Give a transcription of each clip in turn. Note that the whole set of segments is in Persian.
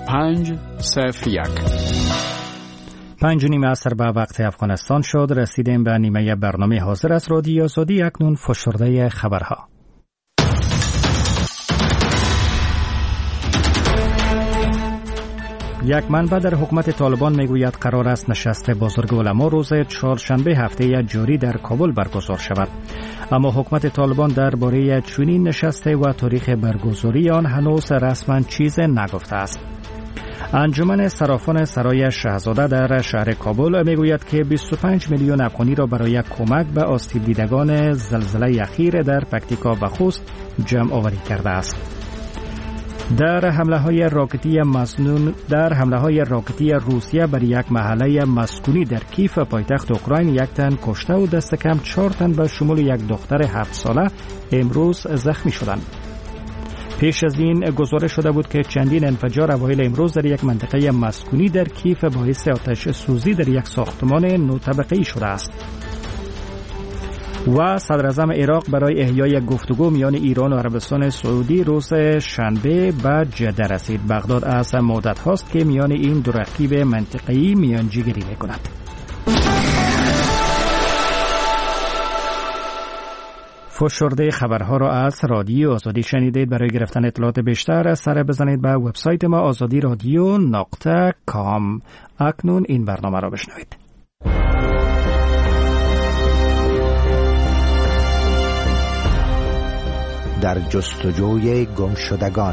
5:30 عصر به وقت افغانستان شد. رسیدیم به نیمه برنامه حاضر از رادیو آزادی. اکنون فشرده خبرها. یک منبع در حکومت طالبان میگوید قرار است نشست بزرگ علما روز چهارشنبه هفته جاری در کابل برگزار شود، اما حکومت طالبان درباره چنین نشست و تاریخ برگزاری آن هنوز رسما چیز نگفته است. انجمن صرافان سرای شاهزاده در شهر کابل میگوید که 25 میلیون افغانی را برای کمک به آسیب دیدگان زلزله اخیر در پکتیکا و خوست جمع آوری کرده است. در حمله های راکتی روسیه بر یک محله مسکونی در کیف پایتخت اوکراین 1 تن کشته و دست کم 4 تن به شمول یک دختر 7 ساله امروز زخمی شدند. پیش از این گزارش شده بود که چندین انفجار اوایل امروز در یک منطقه مسکونی در کیف باعث آتش سوزی در یک ساختمان 9 طبقه‌ای شده است. و صدر اعظم عراق برای احیای گفتگو میان ایران و عربستان سعودی روز شنبه به جده رسید. بغداد از مدت هاست که میان این دو رقیب منطقه‌ای میانجیگری میکند. فشرده خبرها را از رادیو آزادی شنیدید. برای گرفتن اطلاعات بیشتر سر بزنید به وبسایت ما azadiradio.com. اکنون این برنامه را بشنوید. در جستجوی گمشدگان.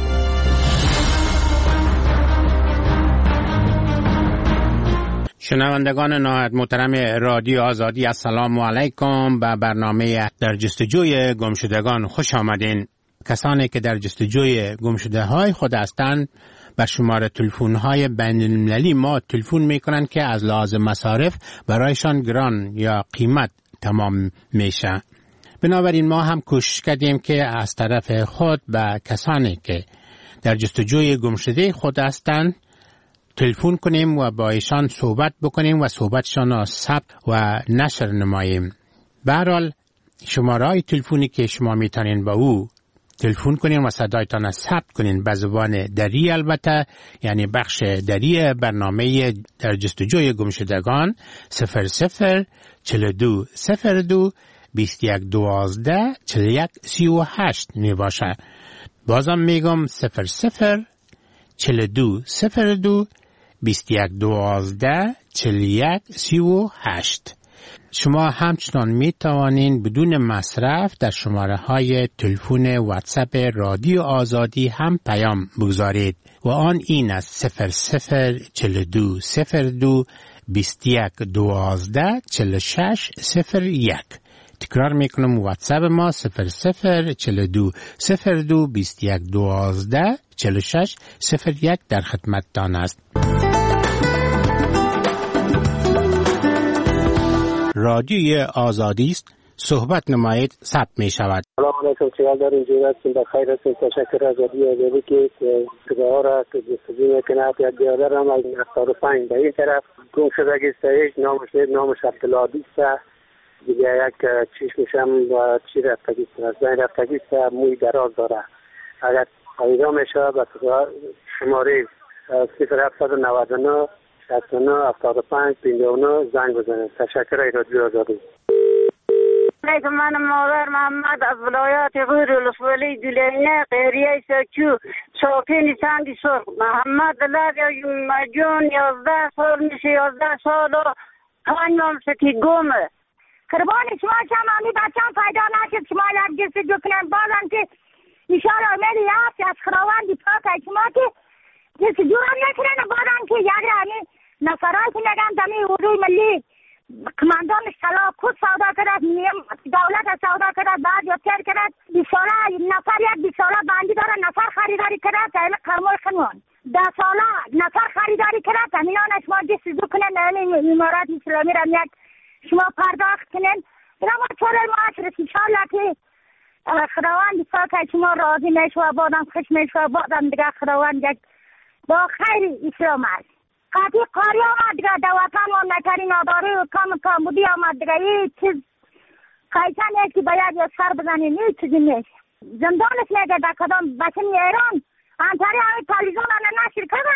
شنوندگان نهایت محترم رادیو آزادی، السلام علیکم. به برنامه در جستجوی گمشدگان خوش آمدین. کسانی که در جستجوی گمشده‌های خود هستند بر شماره تلفن‌های بین‌المللی ما تلفن می‌کنند که از لحاظ مصارف برایشان گران یا قیمت تمام میشه. بنابراین ما هم کوشش کردیم که از طرف خود به کسانی که در جستجوی گمشده خود هستند تلفن کنیم و با ایشان صحبت بکنیم و صحبتشان را ثبت و نشر نماییم. به هر حال شماره‌های تلفنی که شما میتونین با او تلفن کنین و صدایتان را ثبت کنین به زبان دری، البته یعنی بخش دری برنامه در جستجوی گمشدگان 00 42 02 21 12 41 38 می باشه. بازم میگم 00 42 02 21 12 41 38. شما همچنان می توانین بدون مصرف در شماره های تلفن واتساپ رادیو آزادی هم پیام بگذارید و آن این است 00 42 02 21 12 46 01. تکرار میکنم واتساپ ما 00 42 02 21 12 46 01 در خدمتتان است. رادیوی آزادی است. صحبت نمایید ثبت می شود. سلام علیکم. چیکار دارین؟ جوری هستین؟ بخیر هستین؟ تشکر از رادیو آزادی که صداها را که جستجو میکنه. یک برادرم از 75 به این طرف گم شدگی است. نامش عبدالعادی است. دیگه یک چشمش هم چی رفتگی است. از بین رفتگی است. موی دراز داره. اگر پیدا میشه به شماره 0799 69 75 59 زنگ بزنید. تشکر از رادیو آزادی. من مادر محمد از ولایت غور ولسوالی دولینه قهریه سکو شاپین سنگی سرخ. محمد جون 11 سال میشه. 11 سال و 5 ماه سکی گمه. قربان شما همی بچم پیدا نشد. شما یک جستجو کنن بازم که اشاره امیلی هست از خداوندی پاک شما که جستجو هم نکنن. بازم که یک رمی نفرات نگم دمی حضور ملی کماندان سلاح خود سودا کرد، دولت سودا کرد، بعد یادتر کرد 20 ساله نفر یک 20 ساله بندی داره نفر خریداری کرد. این قرمای خنوان 10 ساله نفر خریداری کرد. همینان شما جستجو کنن این امارات اسلامی را یک شما پرداخت کنن. اینا ما چوره معاشرت انشاءالله که خداوند پاک شما راضی میشه و بادم خوش میشه و بادم دیگه خداوند یک با خیر اسلام است. قطعی قاری آمد دیگه دواتان و نکری ناداری و کامودی آمد دیگه یه چیز خیچن یکی باید یا سر بزنیم یه چیزی نیست. زندانش میگه در کدام بچه ایران انتاری همین تالیزان هم نشیر کرده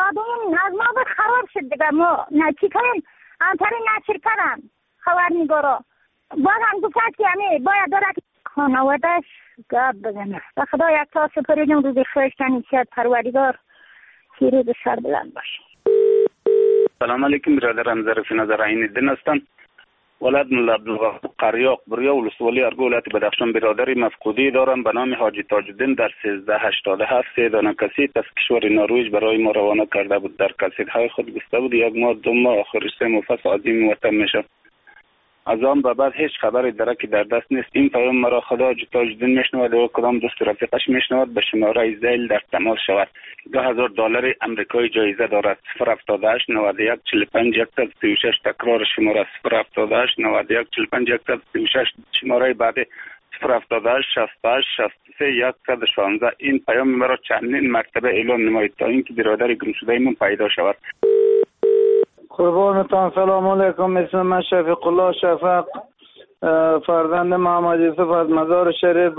مادون از ما بود خراب شد دیگه. ما چی کنیم انتری نشر کردن خبرنگارا باز هم گفت که همه باید داره خانوادهش گاب بزنه و خدا یک تا سپریدیم روز خوشتنی شد پروردگار که روز سر بلند باشه. سلام علیکم برادرم ظرف نظر عین الدین هستم. ولد ملا عبدالغفور قریاق بریا ولسوالی ارگو ولایت بدخشان برادری مفقودی دارم به نام حاجی تاج الدین در 1387 3 دانه کاسیت از کشور نروژ برای ما روانه کرده بود. در کاسیت های خود گفته بود 1 ماه 2 ماه آخر 3 ماه پس عظیم وطن میشه. از آن به بعد هیچ خبری درکی در دست نیست. این پیام مرا خدا حاجی تاج الدین میشنود و کدام دوست رفیقش میشنود به شماره زیل در تماس شود. $2000 امریکایی جایزه دارد. 078 91 45 136 تکرار شماره 078 91 45 136 شماره بعدی 078 68 63 116. این پیام مرا چندین مرتبه اعلام نمایید تا اینکه برادر گم شده من پیدا شود. قربانتان سلام علیکم. اسم من شفیق الله شفق فرزند محمد یوسف از مزار شریف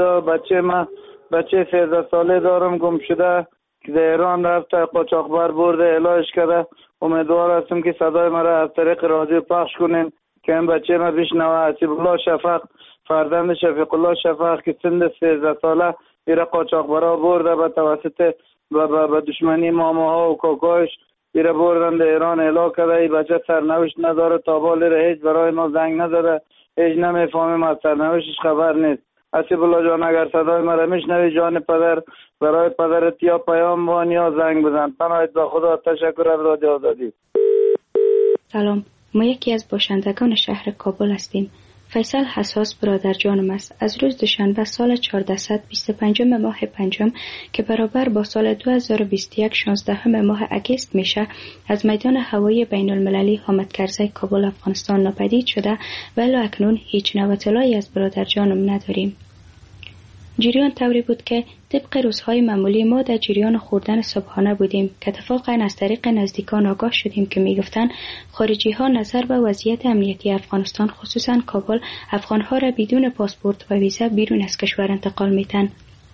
بچه 13 ساله دارم گم شده که در ایران رفته قاچاقبر برده علاج کرده. امیدوار هستم که صدای مرا از طریق رادیو پخش کنین که این بچه ما بشنوه. حسیب الله شفق فرزند شفیق الله شفق که سن 13 ساله ایره قاچاقبرا برده به توسط به دشمنی ماماها و کاکایش ایره بردن در ایران اعلام کرده. ای بچه سرنوشت نداره تا بالی هیچ برای ما زنگ نداره هیچ نمیفهمیم از سرنوشتش خبر نیست. حسیب الله جان اگر صدای مرا میشنوی جان پدر برای پدرت یا پیام بان یا زنگ بزن. پناهت به خدا. تشکر از رادیو آزادی. سلام، ما یکی از باشندگان شهر کابل هستیم. فیصل حساس برادر جانم است. از روز دوشنبه سال 1425 ماه پنجم که برابر با سال 2021 16 ماه اگست میشه از میدان هوایی بین المللی حامد کرزی کابل افغانستان ناپدید شده و الی اکنون هیچ نوع اطلاعی از برادر جانم نداریم. جریان طوری بود که طبق روزهای معمولی ما در جریان خوردن صبحانه بودیم که اتفاقا از طریق نزدیکان آگاه شدیم که میگفتند خارجی ها نظر به وضعیت امنیتی افغانستان خصوصا کابل افغانها را بدون پاسپورت و ویزا بیرون از کشور انتقال میتن.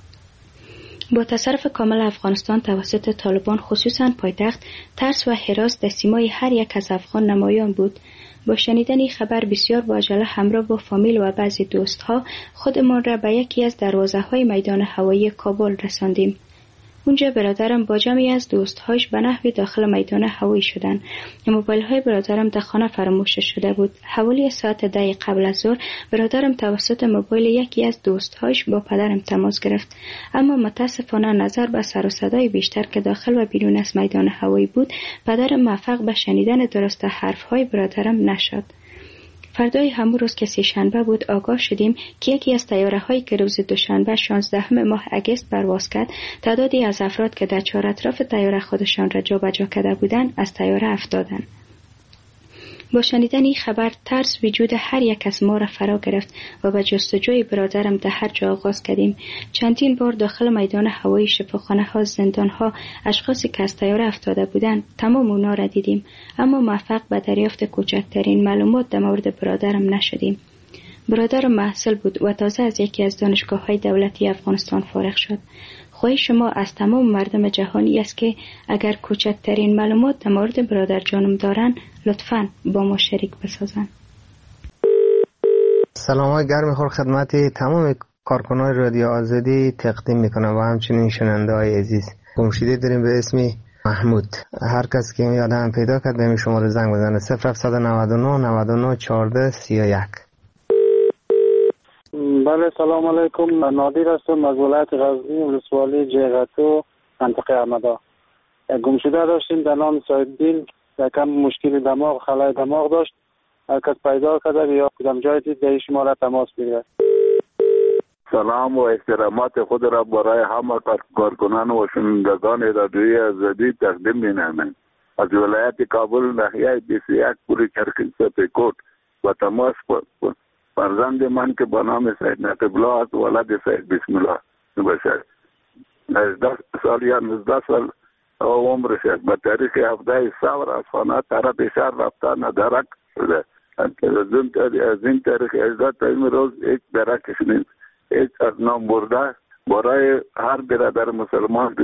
با تصرف کامل افغانستان توسط طالبان خصوصا پایتخت ترس و هراس در سیمای هر یک از افغان نمایان بود. با شنیدن این خبر بسیار با عجله همراه با فامیل و بعضی دوستها خودمان را به یکی از دروازه‌های میدان هوایی کابل رساندیم. اونجا برادرم با جمعی از دوستهاش به نحوی داخل میدان هوایی شدند. موبایل‌های برادرم در خانه فراموش شده بود. حوالی ساعت 10 قبل از ظهر برادرم توسط موبایل یکی از دوستهاش با پدرم تماس گرفت، اما متاسفانه نظر به سر و صدای بیشتر که داخل و بیرون از میدان هوایی بود پدرم موفق به شنیدن درست حرف‌های برادرم نشد. فردای همون روز که سه‌شنبه بود آگاه شدیم که یکی از طیاره‌هایی که روز دوشنبه 16 ماه اگست پرواز کرد تعدادی از افراد که در چهار اطراف طیاره خودشان را جابجا کرده بودند از طیاره افتادند. با شنیدن این خبر ترس وجود هر یک از ما را فرا گرفت و به جستجوی برادرم در هر جا آغاز کردیم. چندین بار داخل میدان هوایی، شفاخانه ها، زندان ها اشخاصی که از طیاره افتاده بودند تمام اونا را دیدیم، اما موفق به دریافت کوچکترین معلومات در مورد برادرم نشدیم. برادرم محصل بود و تازه از یکی از دانشگاه‌های دولتی افغانستان فارغ شد. خواهش شما از تمام مردم جهانی است که اگر کوچکترین معلومات در مورد برادر جانم دارن لطفاً با ما شریک بسازن. سلام گرم خور خدمت تمام کارکنان رادیو آزادی تقدیم میکنم و همچنین شنونده های عزیز. گمشده داریم به اسم محمود. هر کس که یادم پیدا کرد به شماره زنگ بزنه 0799 99 14 31. بله سلام علیکم. من نادر هستم از ولایت غزنی ولسوالی جیغتو منطقه احمدا. گمشده داشتیم در نام سایدین یکم مشکل دماغ خلای دماغ داشت. هر کس پیدا کرده یا کدام جای دید در شما تماس بگیرد. سلام و احترامات خود را برای همه کارکنان و شنوندگان رادیوی آزادی تقدیم می‌نمایم. از ولایت کابل ناحیه 21 پوری چرخی سپیکوت و تماس فرزند من که با نام سید نقیب الله است ولد سید بسم الله باشد. 18 سال یا 19 سال عمرش است. به تاریخ 17 صبر از خانه طرف شهر رفته ندرک شده. از این تاریخ 18 تا این روز یک درکش نیست. هیچ از نام برده برای هر برادر مسلمان